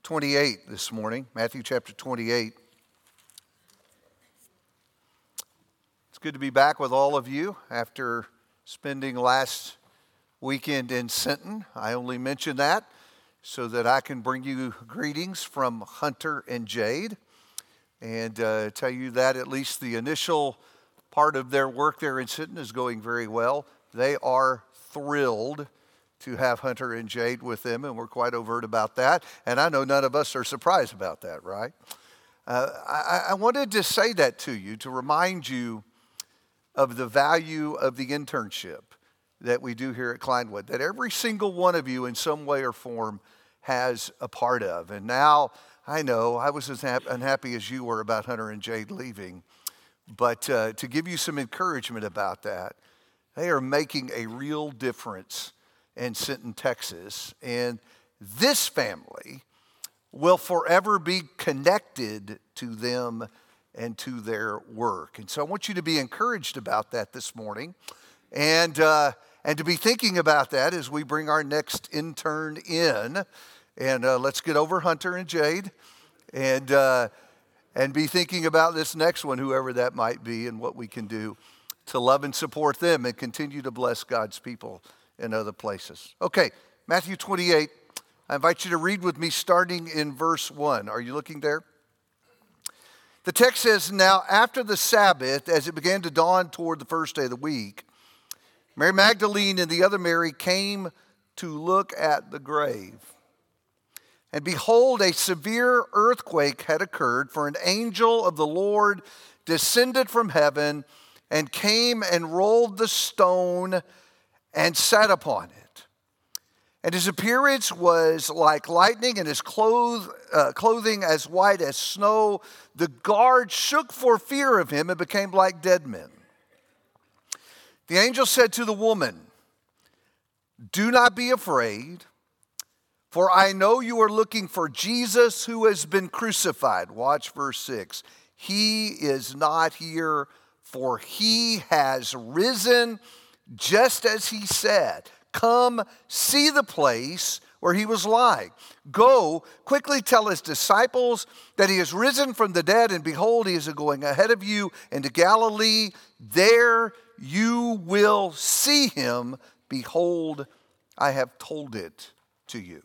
28 this morning, Matthew chapter 28. It's good to be back with all of you after spending last weekend in Sinton. I only mention that so that I can bring you greetings from Hunter and Jade and tell you that at least the initial part of their work there in Sinton is going very well. They are thrilled to have Hunter and Jade with them, and we're quite overt about that. And I know none of us are surprised about that, right? I wanted to say that to you, to remind you of the value of the internship that we do here at Kleinwood, that every single one of you in some way or form has a part of. And now, I know I was as unhappy as you were about Hunter and Jade leaving, but to give you some encouragement about that, they are making a real difference in Sinton, Texas, and this family will forever be connected to them and to their work. And so I want you to be encouraged about that this morning, and to be thinking about that as we bring our next intern in. And let's get over Hunter and Jade, and be thinking about this next one, whoever that might be, and what we can do to love and support them and continue to bless God's people in other places. Okay, Matthew 28. I invite you to read with me starting in verse 1. Are you looking there? The text says, "Now after the Sabbath, as it began to dawn toward the first day of the week, Mary Magdalene and the other Mary came to look at the grave. And behold, a severe earthquake had occurred, for an angel of the Lord descended from heaven and came and rolled the stone and sat upon it. And his appearance was like lightning, and his clothing as white as snow. The guards shook for fear of him and became like dead men. The angel said to the woman, 'Do not be afraid, for I know you are looking for Jesus who has been crucified.'" Watch verse 6. "He is not here, for he has risen just as he said. Come, see the place where he was lying. Go, quickly tell his disciples that he is risen from the dead, and behold, he is going ahead of you into Galilee. There you will see him. Behold, I have told it to you."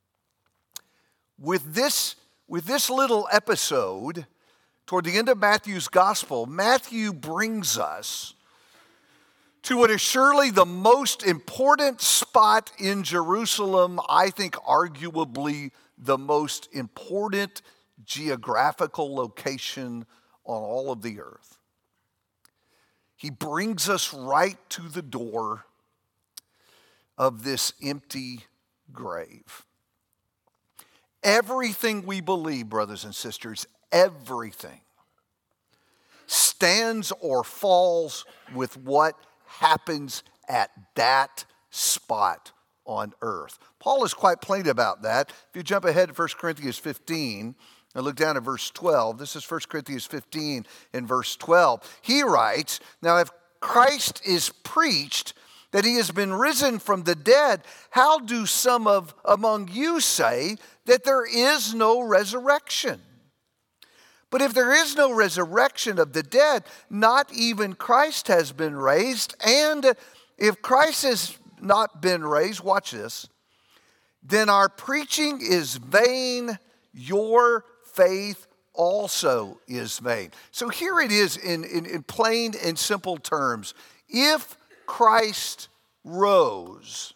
With this little episode, toward the end of Matthew's gospel, Matthew brings us to what is surely the most important spot in Jerusalem, I think arguably the most important geographical location on all of the earth. He brings us right to the door of this empty grave. Everything we believe, brothers and sisters, everything stands or falls with what happens at that spot on earth. Paul is quite plain about that. If you jump ahead to 1 Corinthians 15 and look down at verse 12, this is 1 Corinthians 15 and verse 12. He writes, "Now if Christ is preached that he has been risen from the dead, how do some among you say that there is no resurrection? But if there is no resurrection of the dead, not even Christ has been raised. And if Christ has not been raised," watch this, "then our preaching is vain, your faith also is vain." So here it is in plain and simple terms. If Christ rose,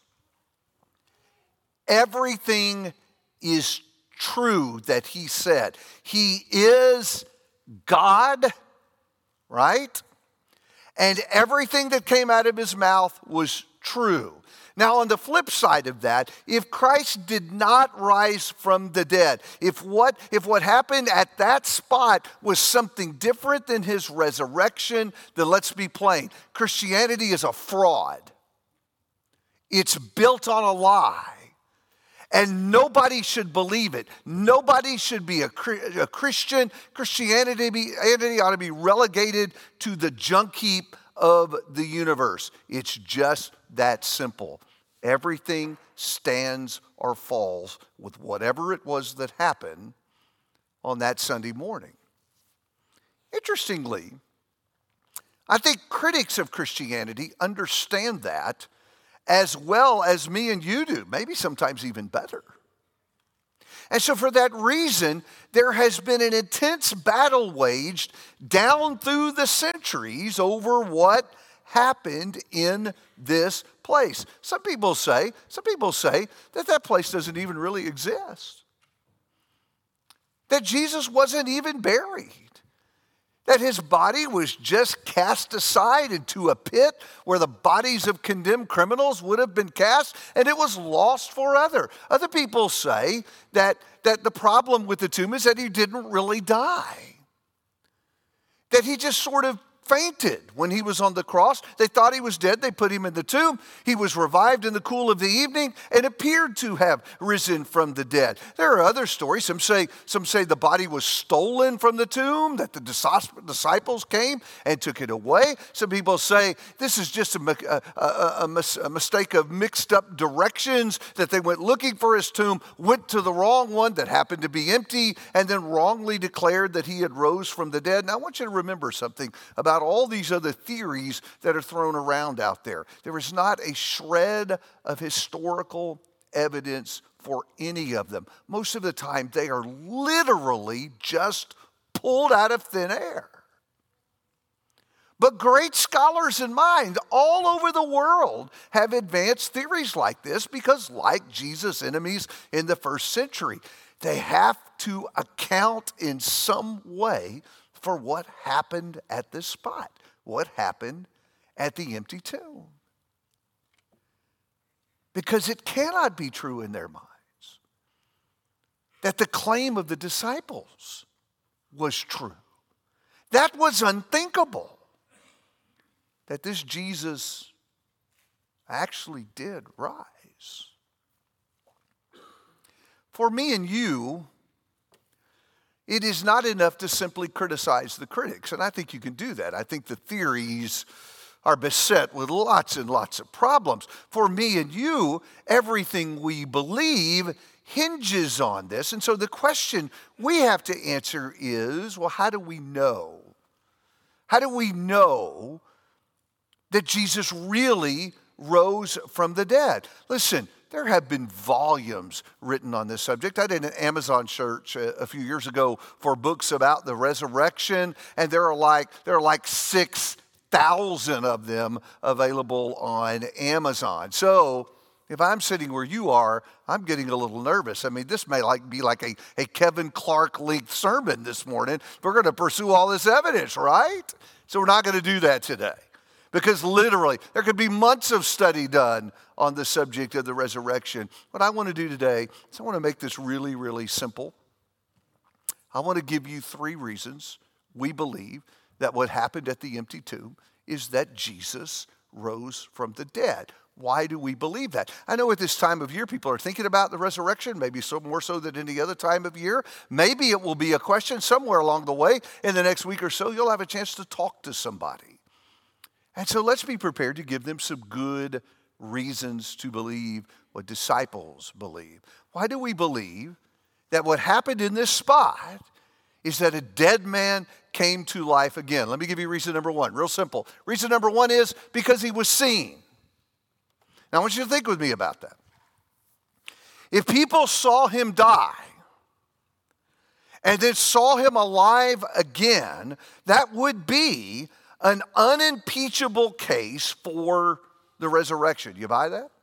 everything is true that he said. He is God, right? And everything that came out of his mouth was true. Now, on the flip side of that, if Christ did not rise from the dead, if what happened at that spot was something different than his resurrection, then let's be plain. Christianity is a fraud. It's built on a lie. And nobody should believe it. Nobody should be a Christian. Christianity ought to be relegated to the junk heap of the universe. It's just that simple. Everything stands or falls with whatever it was that happened on that Sunday morning. Interestingly, I think critics of Christianity understand that as well as me and you do, maybe sometimes even better. And so for that reason, there has been an intense battle waged down through the centuries over what happened in this place. Some people say that place doesn't even really exist. That Jesus wasn't even buried. That his body was just cast aside into a pit where the bodies of condemned criminals would have been cast, and it was lost forever. Other people say that the problem with the tomb is that he didn't really die. That he just sort of fainted when he was on the cross. They thought he was dead. They put him in the tomb. He was revived in the cool of the evening and appeared to have risen from the dead. There are other stories. Some say the body was stolen from the tomb, that the disciples came and took it away. Some people say this is just a mistake of mixed up directions, that they went looking for his tomb, went to the wrong one that happened to be empty, and then wrongly declared that he had rose from the dead. Now I want you to remember something about all these other theories that are thrown around out there. There is not a shred of historical evidence for any of them. Most of the time, they are literally just pulled out of thin air. But great scholars in mind all over the world have advanced theories like this because, like Jesus' enemies in the first century, they have to account in some way for what happened at this spot, what happened at the empty tomb. Because it cannot be true in their minds that the claim of the disciples was true. That was unthinkable, that this Jesus actually did rise. For me and you, it is not enough to simply criticize the critics, and I think you can do that. I think the theories are beset with lots and lots of problems. For me and you, everything we believe hinges on this, and so the question we have to answer is, well, how do we know? How do we know that Jesus really rose from the dead? Listen, there have been volumes written on this subject. I did an Amazon search a few years ago for books about the resurrection, and there are like 6,000 of them available on Amazon. So if I'm sitting where you are, I'm getting a little nervous. I mean, this may be like a Kevin Clark length sermon this morning. We're going to pursue all this evidence, right? So we're not going to do that today. Because literally, there could be months of study done on the subject of the resurrection. What I want to do today is I want to make this really, really simple. I want to give you 3 reasons we believe that what happened at the empty tomb is that Jesus rose from the dead. Why do we believe that? I know at this time of year, people are thinking about the resurrection, maybe more so than any other time of year. Maybe it will be a question somewhere along the way. In the next week or so, you'll have a chance to talk to somebody. And so let's be prepared to give them some good reasons to believe what disciples believe. Why do we believe that what happened in this spot is that a dead man came to life again? Let me give you reason number 1, real simple. Reason number 1 is because he was seen. Now I want you to think with me about that. If people saw him die and then saw him alive again, that would be an unimpeachable case for the resurrection. You buy that?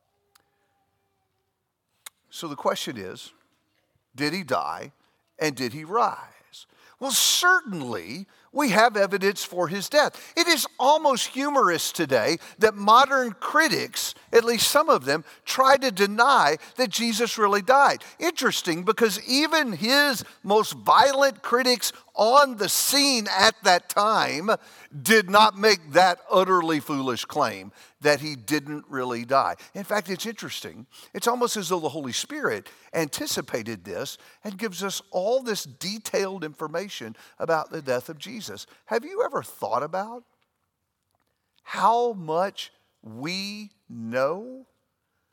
So the question is, did he die and did he rise? Well, certainly we have evidence for his death. It is almost humorous today that modern critics, at least some of them, try to deny that Jesus really died. Interesting, because even his most violent critics on the scene at that time did not make that utterly foolish claim that he didn't really die. In fact, it's interesting. It's almost as though the Holy Spirit anticipated this and gives us all this detailed information about the death of Jesus. Have you ever thought about how much we know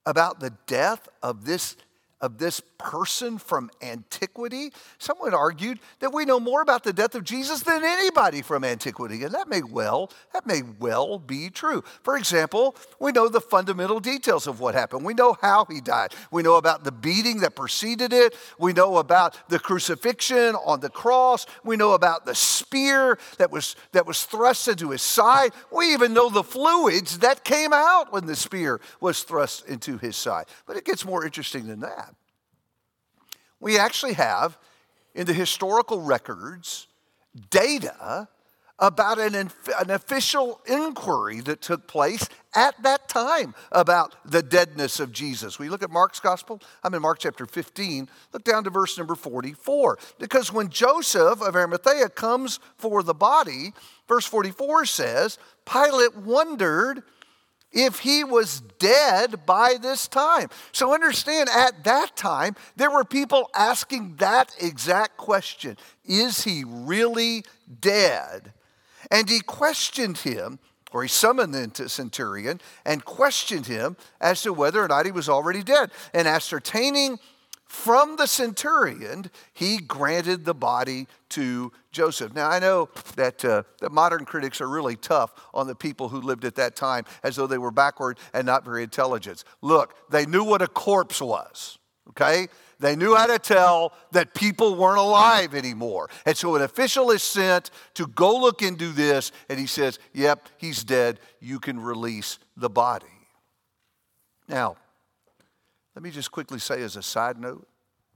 about the death of this person from antiquity? Someone argued that we know more about the death of Jesus than anybody from antiquity, and that may well be true. For example, we know the fundamental details of what happened. We know how he died. We know about the beating that preceded it. We know about the crucifixion on the cross. We know about the spear that was thrust into his side. We even know the fluids that came out when the spear was thrust into his side. But it gets more interesting than that. We actually have, in the historical records, data about an official inquiry that took place at that time about the deadness of Jesus. We look at Mark's gospel. I'm in Mark chapter 15. Look down to verse number 44. Because when Joseph of Arimathea comes for the body, verse 44 says, Pilate wondered if he was dead by this time. So understand, at that time, there were people asking that exact question. Is he really dead? And he questioned him, or he summoned the centurion and questioned him as to whether or not he was already dead. And ascertaining from the centurion, he granted the body to Joseph. Now, I know that modern critics are really tough on the people who lived at that time as though they were backward and not very intelligent. Look, they knew what a corpse was, okay? They knew how to tell that people weren't alive anymore. And so an official is sent to go look into this, and he says, yep, he's dead. You can release the body. Now, let me just quickly say as a side note,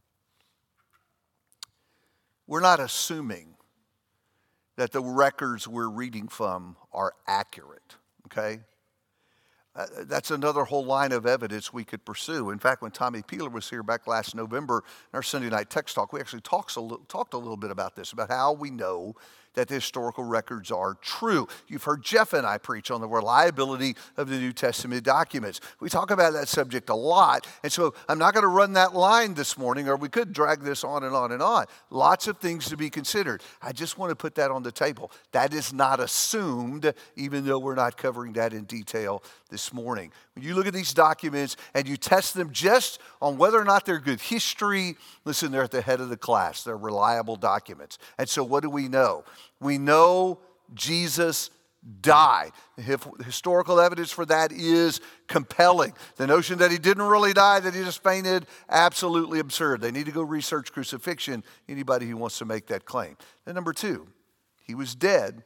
we're not assuming that the records we're reading from are accurate, okay? That's another whole line of evidence we could pursue. In fact, when Tommy Peeler was here back last November in our Sunday night text talk, we actually talked a little bit about this, about how we know that the historical records are true. You've heard Jeff and I preach on the reliability of the New Testament documents. We talk about that subject a lot, and so I'm not going to run that line this morning, or we could drag this on and on and on. Lots of things to be considered. I just want to put that on the table. That is not assumed, even though we're not covering that in detail this morning. When you look at these documents and you test them just on whether or not they're good history, listen, they're at the head of the class. They're reliable documents. And so what do we know? We know Jesus died. The historical evidence for that is compelling. The notion that he didn't really die, that he just fainted, absolutely absurd. They need to go research crucifixion, anybody who wants to make that claim. Then number two, he was dead,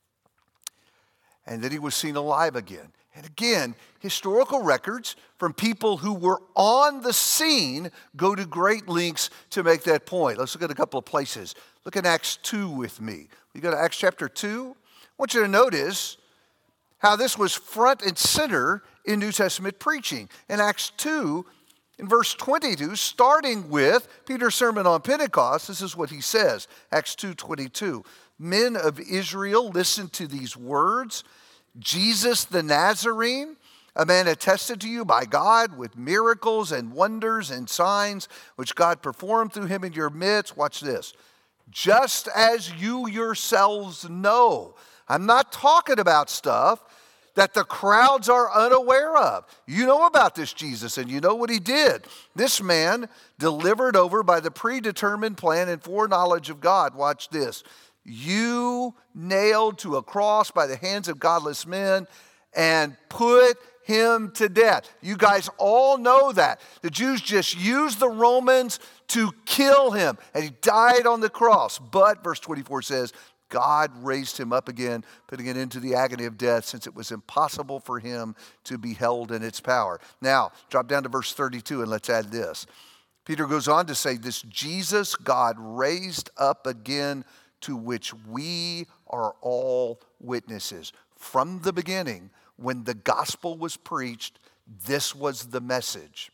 and then he was seen alive again. And again, historical records from people who were on the scene go to great lengths to make that point. Let's look at a couple of places. Look at Acts 2 with me. We go to Acts chapter 2. I want you to notice how this was front and center in New Testament preaching. In Acts 2, in verse 22, starting with Peter's sermon on Pentecost, this is what he says, Acts 2:22. Men of Israel, listen to these words. Jesus the Nazarene, a man attested to you by God with miracles and wonders and signs which God performed through him in your midst. Watch this. Just as you yourselves know. I'm not talking about stuff that the crowds are unaware of. You know about this Jesus, and you know what he did. This man delivered over by the predetermined plan and foreknowledge of God. Watch this. You nailed to a cross by the hands of godless men and put him to death. You guys all know that. The Jews just used the Romans to kill him, and he died on the cross. But, verse 24 says, God raised him up again, putting it into the agony of death, since it was impossible for him to be held in its power. Now, drop down to verse 32 and let's add this. Peter goes on to say, this Jesus God raised up again, to which we are all witnesses. From the beginning, when the gospel was preached, this was the message.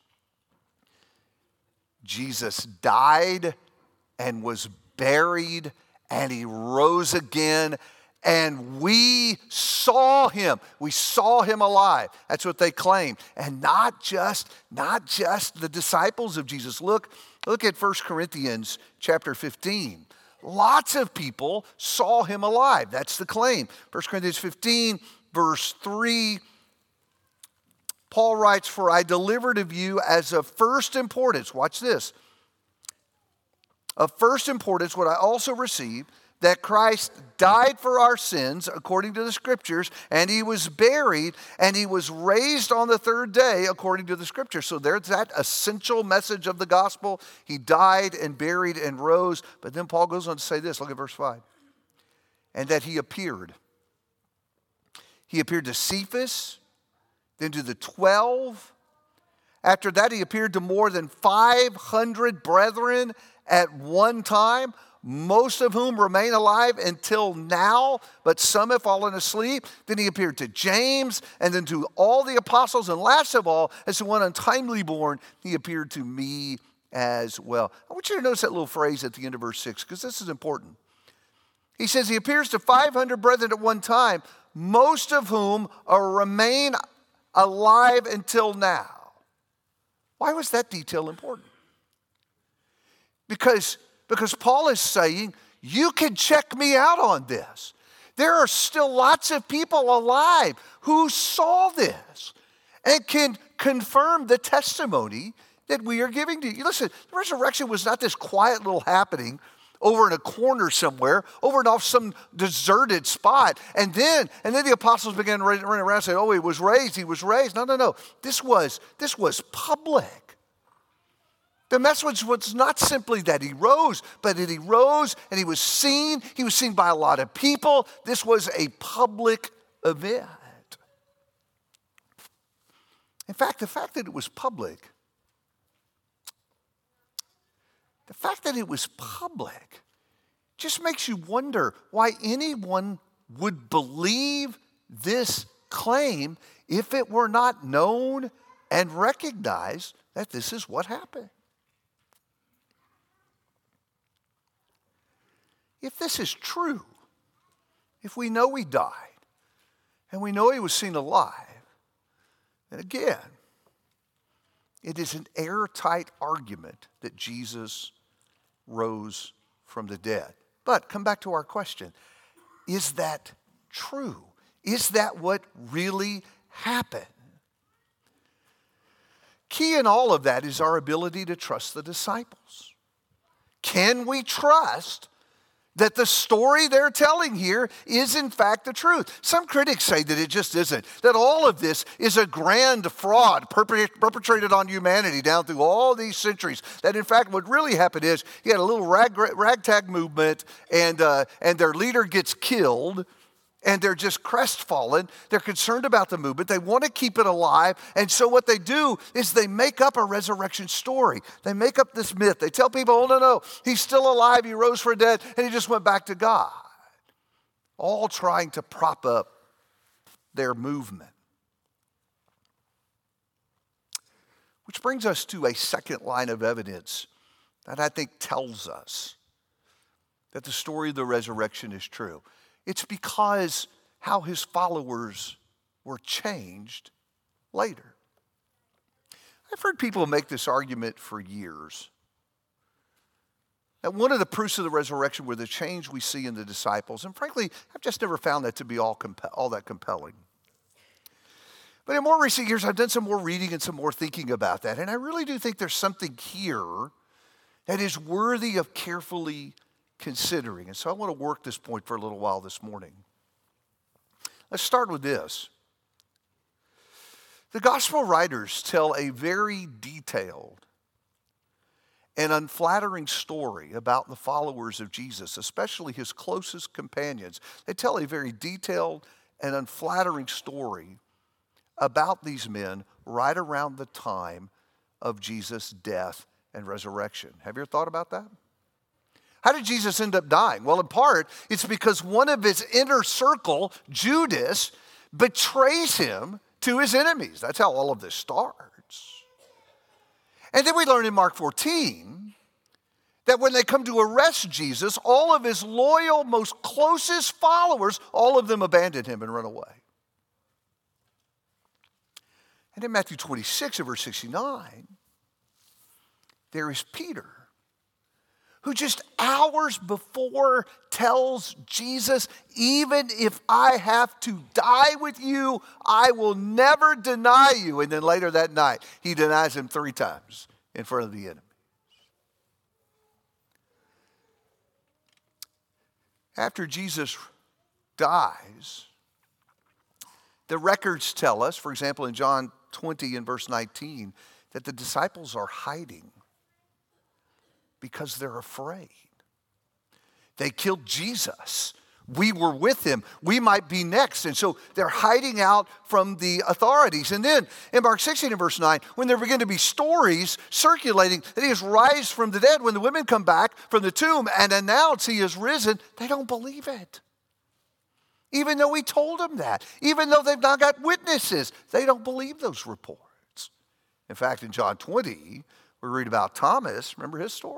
Jesus died and was buried, and he rose again, and we saw him. We saw him alive. That's what they claim. And not just the disciples of Jesus. Look at 1 Corinthians chapter 15. Lots of people saw him alive. That's the claim. 1 Corinthians 15, verse 3, Paul writes, "For I delivered of you as of first importance," watch this, "of first importance what I also received, that Christ died for our sins according to the Scriptures, and he was buried, and he was raised on the third day according to the Scriptures." So there's that essential message of the gospel. He died and buried and rose. But then Paul goes on to say this. Look at verse 5. "And that he appeared. He appeared to Cephas, then to the 12. After that, he appeared to more than 500 brethren at one time, most of whom remain alive until now, but some have fallen asleep. Then he appeared to James, and then to all the apostles. And last of all, as to one untimely born, he appeared to me as well." I want you to notice that little phrase at the end of verse 6, because this is important. He says he appears to 500 brethren at one time, most of whom remain alive until now. Why was that detail important? Because Paul is saying, you can check me out on this. There are still lots of people alive who saw this and can confirm the testimony that we are giving to you. Listen, the resurrection was not this quiet little happening over in a corner somewhere, over and off some deserted spot. And then the apostles began running around saying, "Oh, he was raised, he was raised." No. This was public. The message was not simply that he rose, but that he rose and he was seen. He was seen by a lot of people. This was a public event. In fact, the fact that it was public just makes you wonder why anyone would believe this claim if it were not known and recognized that this is what happened. If this is true, if we know he died and we know he was seen alive, then again, it is an airtight argument that Jesus rose from the dead. But come back to our question. Is that true? Is that what really happened? Key in all of that is our ability to trust the disciples. Can we trust that the story they're telling here is in fact the truth? Some critics say that it just isn't, that all of this is a grand fraud perpetrated on humanity down through all these centuries, that in fact what really happened is you had a little ragtag movement and their leader gets killed, and they're just crestfallen. They're concerned about the movement. They want to keep it alive. And so what they do is they make up a resurrection story. They make up this myth. They tell people, "Oh, no, he's still alive. He rose from the dead, and he just went back to God." All trying to prop up their movement. Which brings us to a second line of evidence that I think tells us that the story of the resurrection is true. It's because how his followers were changed later. I've heard people make this argument for years, that one of the proofs of the resurrection were the change we see in the disciples. And frankly, I've just never found that to be all that compelling. But in more recent years, I've done some more reading and some more thinking about that. And I really do think there's something here that is worthy of carefully considering. And so I want to work this point for a little while this morning. Let's start with this. The gospel writers tell a very detailed and unflattering story about the followers of Jesus, especially his closest companions. They tell a very detailed and unflattering story about these men right around the time of Jesus' death and resurrection. Have you ever thought about that? How did Jesus end up dying? Well, in part, it's because one of his inner circle, Judas, betrays him to his enemies. That's how all of this starts. And then we learn in Mark 14 that when they come to arrest Jesus, all of his loyal, most closest followers, all of them abandon him and run away. And in Matthew 26 and verse 69, there is Peter, who just hours before tells Jesus, even if I have to die with you, I will never deny you. And then later that night, he denies him 3 times in front of the enemy. After Jesus dies, the records tell us, for example, in John 20 and verse 19, that the disciples are hiding because they're afraid. They killed Jesus. We were with him. We might be next. And so they're hiding out from the authorities. And then in Mark 16 and verse 9, when there begin to be stories circulating that he has raised from the dead, when the women come back from the tomb and announce he is risen, they don't believe it. Even though he told them that, even though they've now got witnesses, they don't believe those reports. In fact, in John 20, we read about Thomas. Remember his story?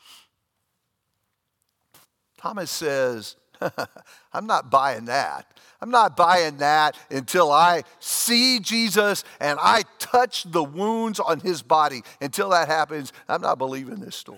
Thomas says, I'm not buying that. I'm not buying that until I see Jesus and I touch the wounds on his body. Until that happens, I'm not believing this story.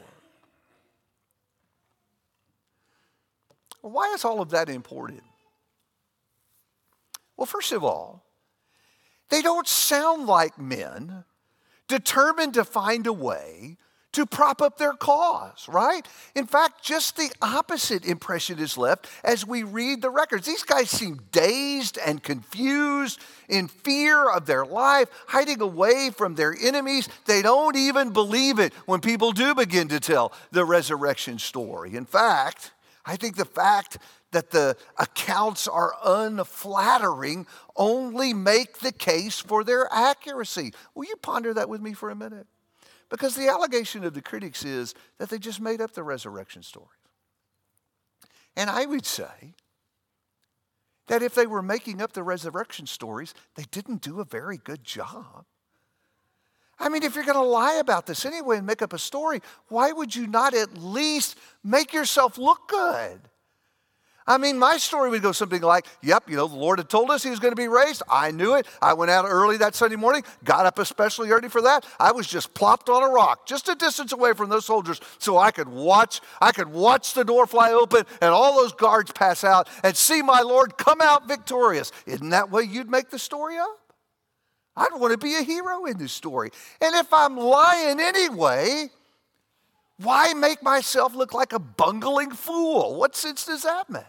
Why is all of that important? Well, first of all, they don't sound like men determined to find a way to prop up their cause, right? In fact, just the opposite impression is left as we read the records. These guys seem dazed and confused, in fear of their life, hiding away from their enemies. They don't even believe it when people do begin to tell the resurrection story. In fact, I think the fact that the accounts are unflattering only make the case for their accuracy. Will you ponder that with me for a minute? Because the allegation of the critics is that they just made up the resurrection stories. And I would say that if they were making up the resurrection stories, they didn't do a very good job. I mean, if you're going to lie about this anyway and make up a story, why would you not at least make yourself look good? I mean, my story would go something like, yep, the Lord had told us he was going to be raised. I knew it. I went out early that Sunday morning, got up especially early for that. I was just plopped on a rock, just a distance away from those soldiers so I could watch the door fly open and all those guards pass out and see my Lord come out victorious. Isn't that way you'd make the story up? I'd want to be a hero in this story. And if I'm lying anyway, why make myself look like a bungling fool? What sense does that make?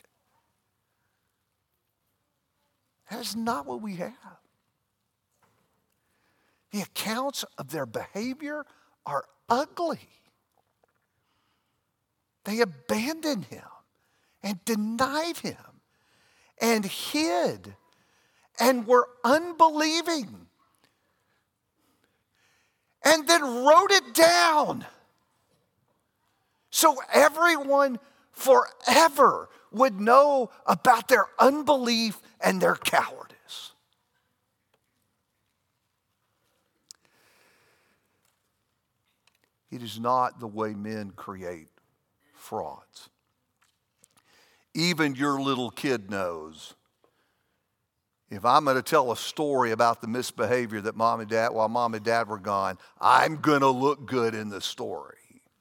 That is not what we have. The accounts of their behavior are ugly. They abandoned him and denied him and hid and were unbelieving and then wrote it down so everyone forever would know about their unbelief and their cowardice. It is not the way men create frauds. Even your little kid knows if I'm going to tell a story about the misbehavior that while mom and dad were gone, I'm going to look good in the story.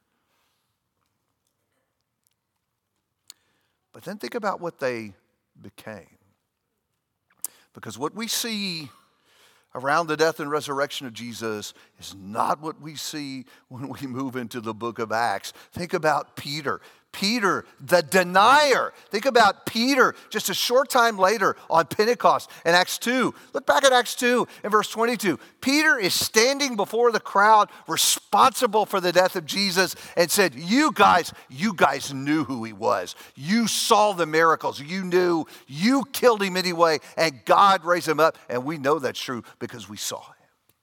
But then think about what they became. Because what we see around the death and resurrection of Jesus is not what we see when we move into the book of Acts. Think about Peter. Peter, the denier. Think about Peter just a short time later on Pentecost in Acts 2. Look back at Acts 2 in verse 22. Peter is standing before the crowd responsible for the death of Jesus and said, you guys knew who he was. You saw the miracles. You knew. You killed him anyway, and God raised him up. And we know that's true because we saw him.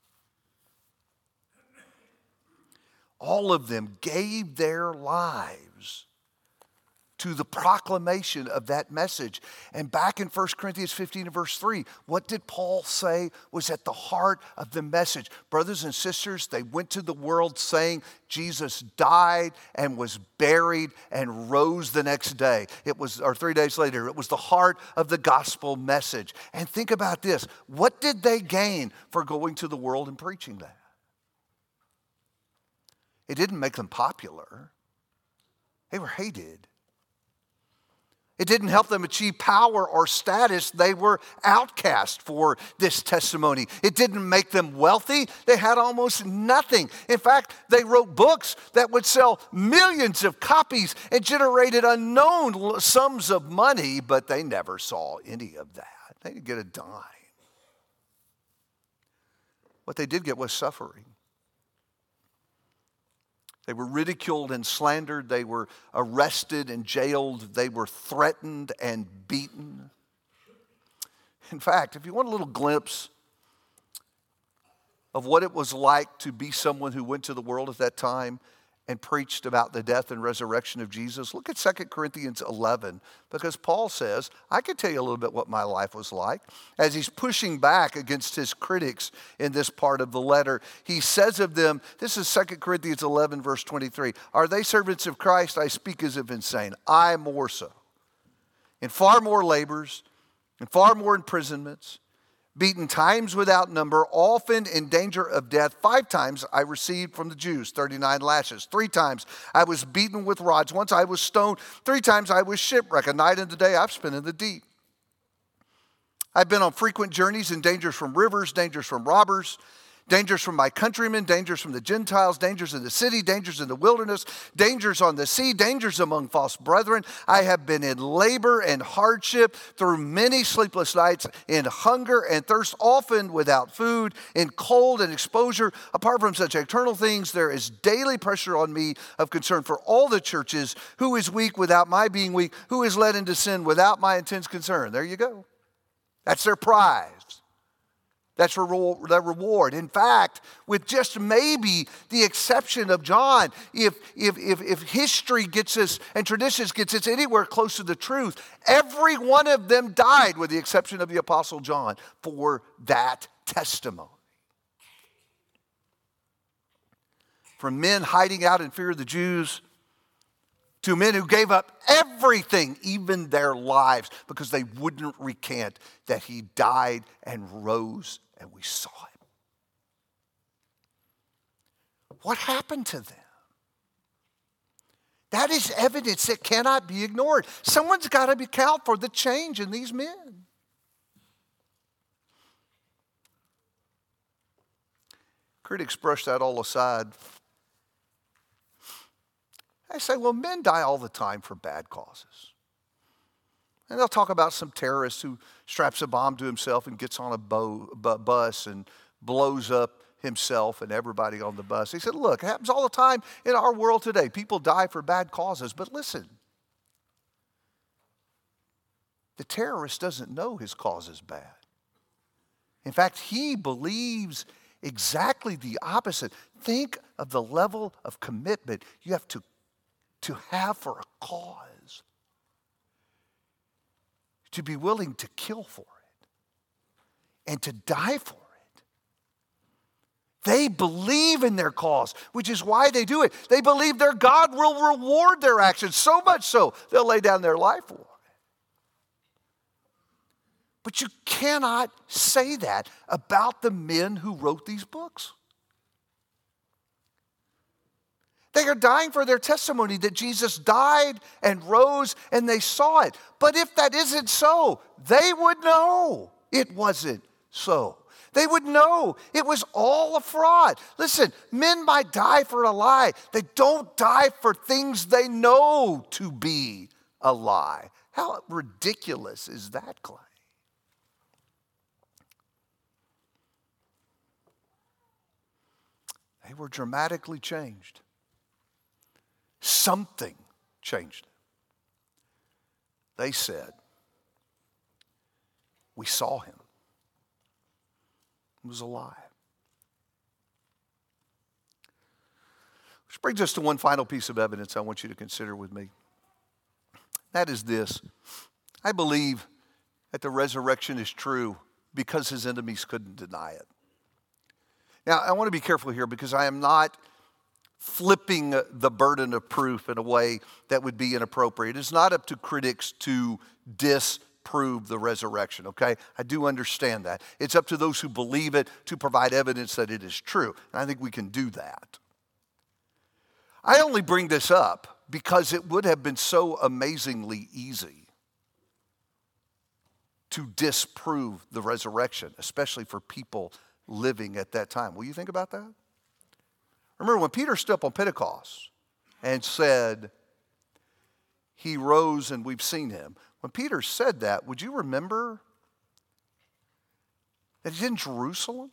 All of them gave their lives to the proclamation of that message. And back in 1 Corinthians 15 and verse 3, what did Paul say was at the heart of the message? Brothers and sisters, they went to the world saying Jesus died and was buried and rose the next day. Or 3 days later. It was the heart of the gospel message. And think about this. What did they gain for going to the world and preaching that? It didn't make them popular. They were hated. It didn't help them achieve power or status. They were outcast for this testimony. It didn't make them wealthy. They had almost nothing. In fact, they wrote books that would sell millions of copies and generated unknown sums of money, but they never saw any of that. They didn't get a dime. What they did get was suffering. They were ridiculed and slandered. They were arrested and jailed. They were threatened and beaten. In fact, if you want a little glimpse of what it was like to be someone who went to the world at that time and preached about the death and resurrection of Jesus, look at 2 Corinthians 11, because Paul says, I can tell you a little bit what my life was like. As he's pushing back against his critics in this part of the letter, he says of them, this is 2 Corinthians 11, verse 23, are they servants of Christ? I speak as if insane. I more so. In far more labors, in far more imprisonments, beaten times without number, often in danger of death. 5 times I received from the Jews 39 lashes. 3 times I was beaten with rods. Once I was stoned. 3 times I was shipwrecked. A night and a day I've spent in the deep. I've been on frequent journeys in dangers from rivers, dangers from robbers, dangers from my countrymen, dangers from the Gentiles, dangers in the city, dangers in the wilderness, dangers on the sea, dangers among false brethren. I have been in labor and hardship through many sleepless nights, in hunger and thirst, often without food, in cold and exposure. Apart from such external things, there is daily pressure on me of concern for all the churches. Who is weak without my being weak? Who is led into sin without my intense concern? There you go. That's their prize. That's their reward. In fact, with just maybe the exception of John, if history gets us and traditions gets us anywhere close to the truth, every one of them died with the exception of the Apostle John for that testimony. From men hiding out in fear of the Jews to men who gave up everything, even their lives, because they wouldn't recant that he died and rose. And we saw him. What happened to them? That is evidence that cannot be ignored. Someone's got to account for the change in these men. Critics brush that all aside. They say, well, men die all the time for bad causes. And they'll talk about some terrorist who straps a bomb to himself and gets on a bus and blows up himself and everybody on the bus. He said, look, it happens all the time in our world today. People die for bad causes. But listen, the terrorist doesn't know his cause is bad. In fact, he believes exactly the opposite. Think of the level of commitment you have to have for a cause. To be willing to kill for it and to die for it. They believe in their cause, which is why they do it. They believe their God will reward their actions, so much so they'll lay down their life for it. But you cannot say that about the men who wrote these books. They are dying for their testimony that Jesus died and rose and they saw it. But if that isn't so, they would know it wasn't so. They would know it was all a fraud. Listen, men might die for a lie. They don't die for things they know to be a lie. How ridiculous is that claim? They were dramatically changed. Something changed them. They said, we saw him. He was alive. Which brings us to one final piece of evidence I want you to consider with me. That is this. I believe that the resurrection is true because his enemies couldn't deny it. Now, I want to be careful here because I am not flipping the burden of proof in a way that would be inappropriate. It's not up to critics to disprove the resurrection, okay? I do understand that. It's up to those who believe it to provide evidence that it is true. And I think we can do that. I only bring this up because it would have been so amazingly easy to disprove the resurrection, especially for people living at that time. Will you think about that? Remember when Peter stood up on Pentecost and said, he rose and we've seen him. When Peter said that, would you remember that he's in Jerusalem?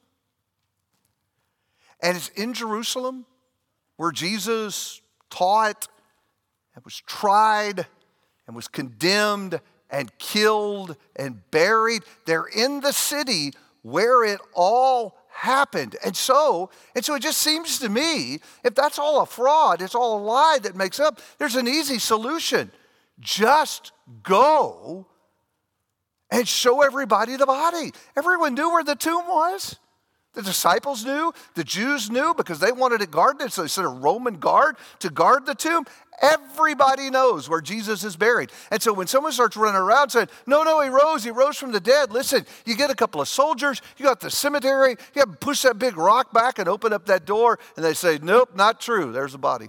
And it's in Jerusalem where Jesus taught and was tried and was condemned and killed and buried. They're in the city where it all happened. And so it just seems to me, if that's all a fraud, it's all a lie that makes up, there's an easy solution. Just go and show everybody the body. Everyone knew where the tomb was. The disciples knew, the Jews knew because they wanted it guarded, so they sent a Roman guard to guard the tomb. Everybody knows where Jesus is buried. And so when someone starts running around saying, no, he rose from the dead. Listen, you get a couple of soldiers, you got the cemetery, you have to push that big rock back and open up that door, and they say, nope, not true, there's the body.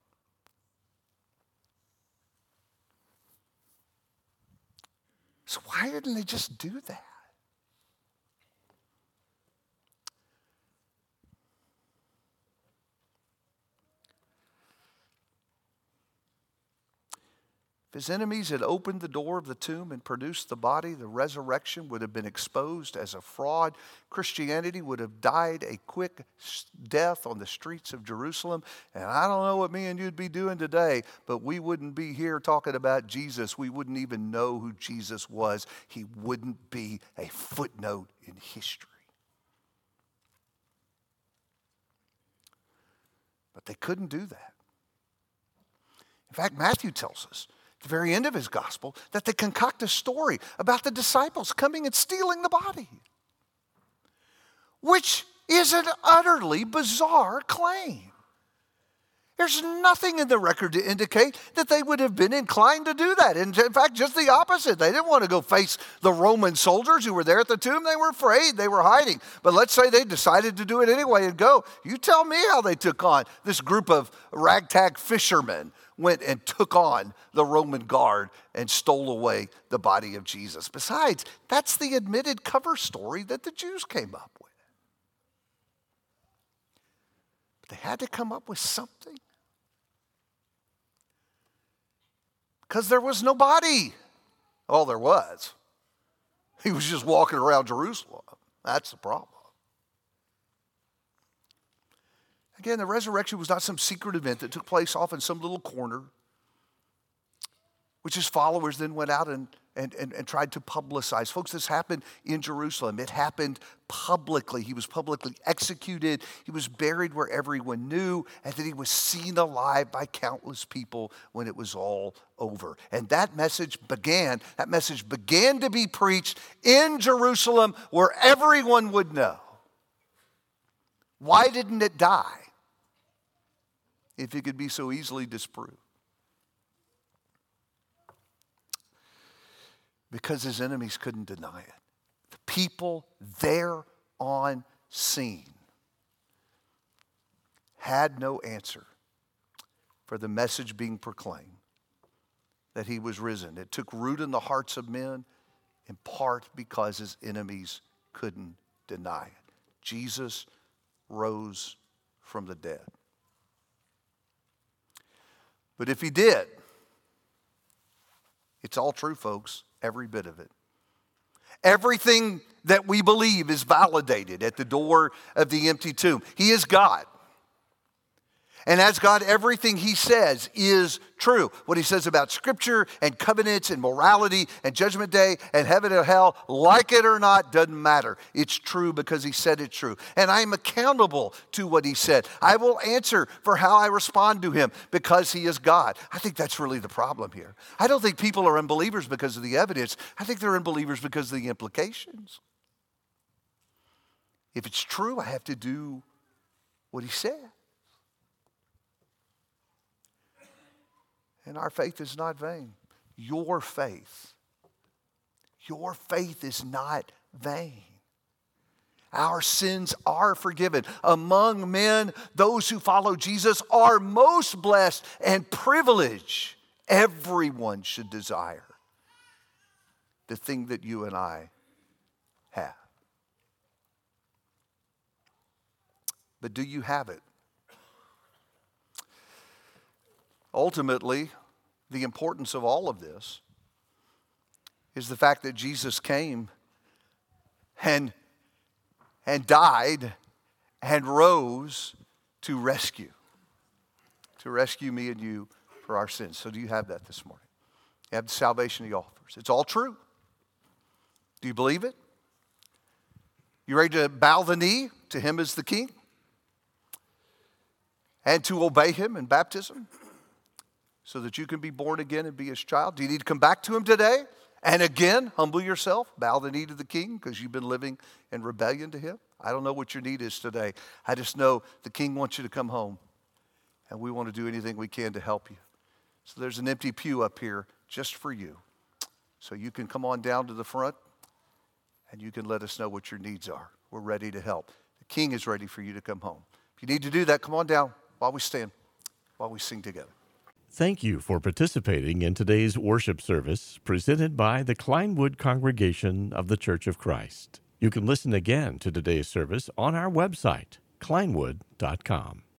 So why didn't they just do that? If his enemies had opened the door of the tomb and produced the body, the resurrection would have been exposed as a fraud. Christianity would have died a quick death on the streets of Jerusalem. And I don't know what me and you'd be doing today, but we wouldn't be here talking about Jesus. We wouldn't even know who Jesus was. He wouldn't be a footnote in history. But they couldn't do that. In fact, Matthew tells us, at the very end of his gospel, that they concoct a story about the disciples coming and stealing the body, which is an utterly bizarre claim. There's nothing in the record to indicate that they would have been inclined to do that. And in fact, just the opposite. They didn't want to go face the Roman soldiers who were there at the tomb. They were afraid. They were hiding. But let's say they decided to do it anyway and go. You tell me how they took on this group of ragtag fishermen, went and took on the Roman guard and stole away the body of Jesus. Besides, that's the admitted cover story that the Jews came up with. But they had to come up with something. Because there was no body. All there was. He was just walking around Jerusalem. That's the problem. Again, the resurrection was not some secret event that took place off in some little corner, which his followers then went out and tried to publicize. Folks, this happened in Jerusalem. It happened publicly. He was publicly executed. He was buried where everyone knew, and then he was seen alive by countless people when it was all over. And that message began to be preached in Jerusalem where everyone would know. Why didn't it die if it could be so easily disproved? Because his enemies couldn't deny it. The people there on scene had no answer for the message being proclaimed that he was risen. It took root in the hearts of men in part because his enemies couldn't deny it. Jesus rose from the dead. But if he did, it's all true, folks. Every bit of it. Everything that we believe is validated at the door of the empty tomb. He is God. And as God, everything he says is true. What he says about scripture and covenants and morality and judgment day and heaven and hell, like it or not, doesn't matter. It's true because he said it's true. And I am accountable to what he said. I will answer for how I respond to him because he is God. I think that's really the problem here. I don't think people are unbelievers because of the evidence. I think they're unbelievers because of the implications. If it's true, I have to do what he said. And our faith is not vain. Your faith is not vain. our sins are forgiven. Among men, those who follow Jesus are most blessed and privileged. Everyone should desire the thing that you and I have. But do you have it? Ultimately, the importance of all of this is the fact that Jesus came and died and rose to rescue me and you for our sins. So do you have that this morning? You have the salvation he offers. It's all true. Do you believe it? You ready to bow the knee to him as the King? And to obey him in baptism so that you can be born again and be his child? Do you need to come back to him today and again humble yourself, bow the knee to the King because you've been living in rebellion to him? I don't know what your need is today. I just know the King wants you to come home, and we want to do anything we can to help you. So there's an empty pew up here just for you. So you can come on down to the front and you can let us know what your needs are. We're ready to help. The King is ready for you to come home. If you need to do that, come on down while we stand, while we sing together. Thank you for participating in today's worship service presented by the Kleinwood Congregation of the Church of Christ. You can listen again to today's service on our website, kleinwood.com.